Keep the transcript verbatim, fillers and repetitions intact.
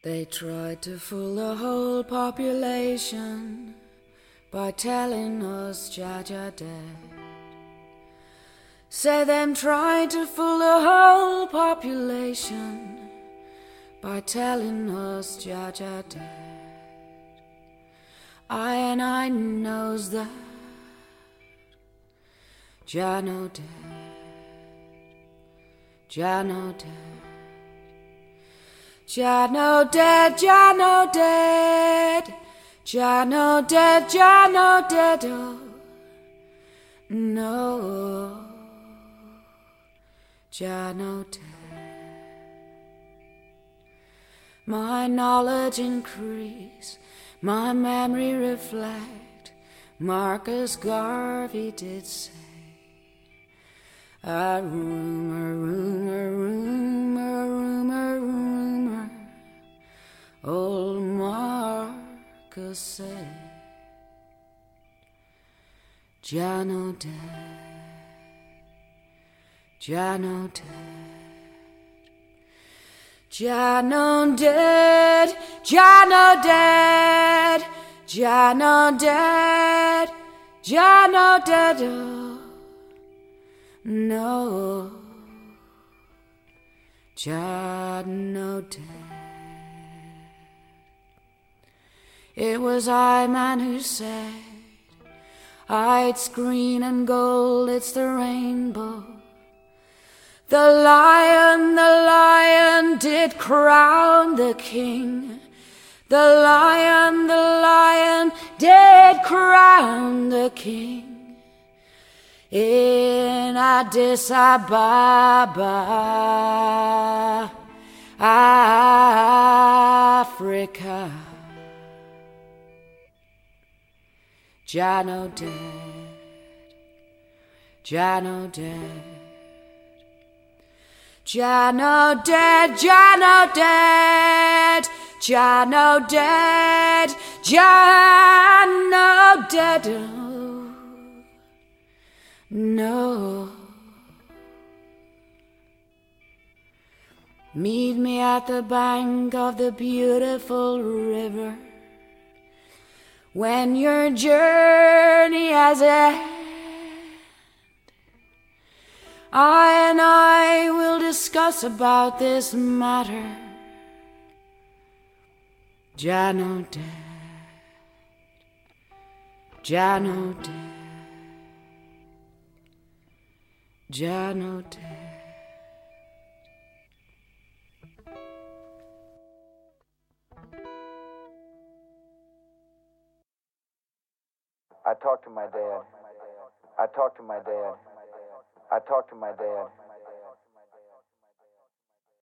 They tried to fool the whole population by telling us Jaja dead. Say them tried to fool the whole population by telling us Jaja dead. I and I knows that Jah no dead, Jah no dead. Jah no dead, Jah no dead, Jah no dead, Jah no dead, oh no, Jah no dead. My knowledge increase, my memory reflect, Marcus Garvey did say, a rumor, rumor, rumor, rumor, rumor, old Marcus said, Jah no dead, Jah no dead, Jah no dead, Jah no dead, Jah no dead, Jah no dead, oh no, Jah no dead. It was I, man, who said, ah, it's green and gold, it's the rainbow. The lion, the lion did crown the king. The lion, the lion did crown the king. In Addis Ababa, Africa, Jah no dead, Jah no dead, Jah no dead, Jah no dead, Jah no dead, Jah no dead, oh no. Meet me at the bank of the beautiful river when your journey has ended. I and I will discuss about this matter. Jah no dead, Jah no dead, Jah no dead. I talked to my dad. I talked to my dad. I talked to my dad.